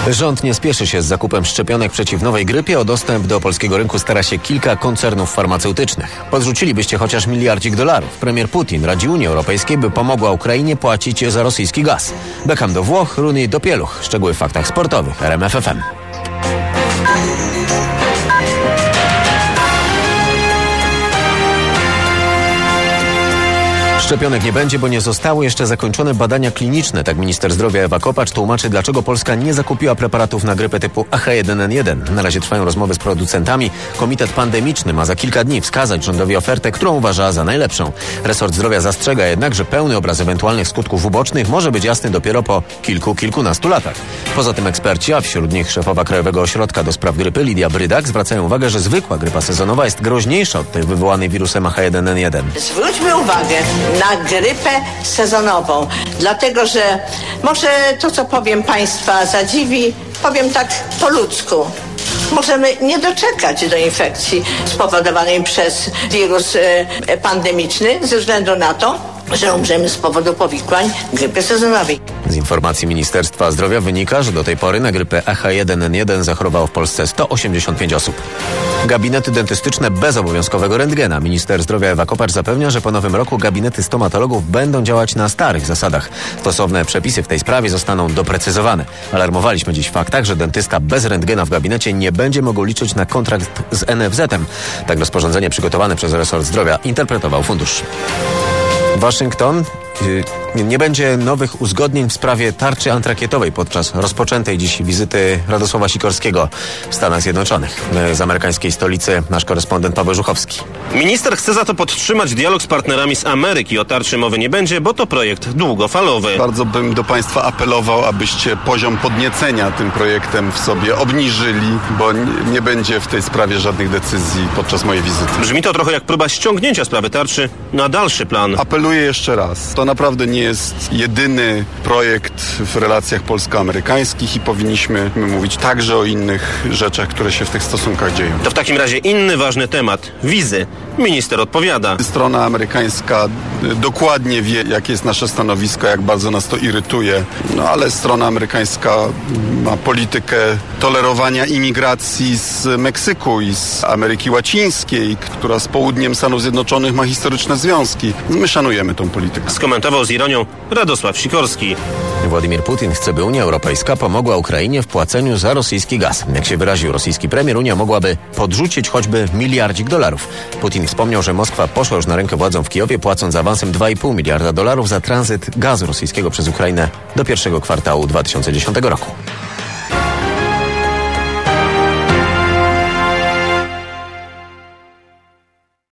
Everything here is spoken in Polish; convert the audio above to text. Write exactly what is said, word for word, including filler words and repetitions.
Rząd nie spieszy się z zakupem szczepionek przeciw nowej grypie. O dostęp do polskiego rynku stara się kilka koncernów farmaceutycznych. Podrzucilibyście chociaż miliardzik dolarów. Premier Putin radzi Unii Europejskiej, by pomogła Ukrainie płacić za rosyjski gaz. Beckham do Włoch, Rooney do pieluch. Szczegóły w faktach sportowych. R M F F M. Szczepionek nie będzie, bo nie zostały jeszcze zakończone badania kliniczne. Tak minister zdrowia Ewa Kopacz tłumaczy, dlaczego Polska nie zakupiła preparatów na grypę typu A H jeden N jeden. Na razie trwają rozmowy z producentami. Komitet pandemiczny ma za kilka dni wskazać rządowi ofertę, którą uważa za najlepszą. Resort zdrowia zastrzega jednak, że pełny obraz ewentualnych skutków ubocznych może być jasny dopiero po kilku, kilkunastu latach. Poza tym eksperci, a wśród nich szefowa Krajowego Ośrodka do Spraw Grypy Lidia Brydak, zwracają uwagę, że zwykła grypa sezonowa jest groźniejsza od tej wywołanej wirusem A H jeden N jeden. Zwróćmy uwagę na grypę sezonową, dlatego że może to, co powiem Państwa zadziwi, powiem tak po ludzku. Możemy nie doczekać do infekcji spowodowanej przez wirus e, pandemiczny ze względu na to, że umrzemy z powodu powikłań grypy sezonowej. Z informacji Ministerstwa Zdrowia wynika, że do tej pory na grypę A H jeden N jeden zachorowało w Polsce sto osiemdziesiąt pięć osób. Gabinety dentystyczne bez obowiązkowego rentgena. Minister Zdrowia Ewa Kopacz zapewnia, że po nowym roku gabinety stomatologów będą działać na starych zasadach. Stosowne przepisy w tej sprawie zostaną doprecyzowane. Alarmowaliśmy dziś w faktach, że dentysta bez rentgena w gabinecie nie będzie mógł liczyć na kontrakt z N F Z-em. Tak rozporządzenie przygotowane przez resort zdrowia interpretował fundusz. Waszyngton. Nie będzie nowych uzgodnień w sprawie tarczy antyrakietowej podczas rozpoczętej dziś wizyty Radosława Sikorskiego w Stanach Zjednoczonych. Z amerykańskiej stolicy nasz korespondent Paweł Żuchowski. Minister chce za to podtrzymać dialog z partnerami z Ameryki. O tarczy mowy nie będzie, bo to projekt długofalowy. Bardzo bym do Państwa apelował, abyście poziom podniecenia tym projektem w sobie obniżyli, bo nie będzie w tej sprawie żadnych decyzji podczas mojej wizyty. Brzmi to trochę jak próba ściągnięcia sprawy tarczy na dalszy plan. Apeluję jeszcze raz. To naprawdę nie jest jedyny projekt w relacjach polsko-amerykańskich i powinniśmy mówić także o innych rzeczach, które się w tych stosunkach dzieją. To w takim razie inny ważny temat. Wizy. Minister odpowiada. Strona amerykańska dokładnie wie, jakie jest nasze stanowisko, jak bardzo nas to irytuje. No ale strona amerykańska ma politykę tolerowania imigracji z Meksyku i z Ameryki Łacińskiej, która z południem Stanów Zjednoczonych ma historyczne związki. My szanujemy tą politykę. Skomentował z ironią Radosław Sikorski. Władimir Putin chce, by Unia Europejska pomogła Ukrainie w płaceniu za rosyjski gaz. Jak się wyraził rosyjski premier, Unia mogłaby podrzucić choćby miliardzik dolarów. Putin wspomniał, że Moskwa poszła już na rękę władzom w Kijowie, płacąc awansem dwa i pół miliarda dolarów za tranzyt gazu rosyjskiego przez Ukrainę do pierwszego kwartału dwa tysiące dziesiątego roku.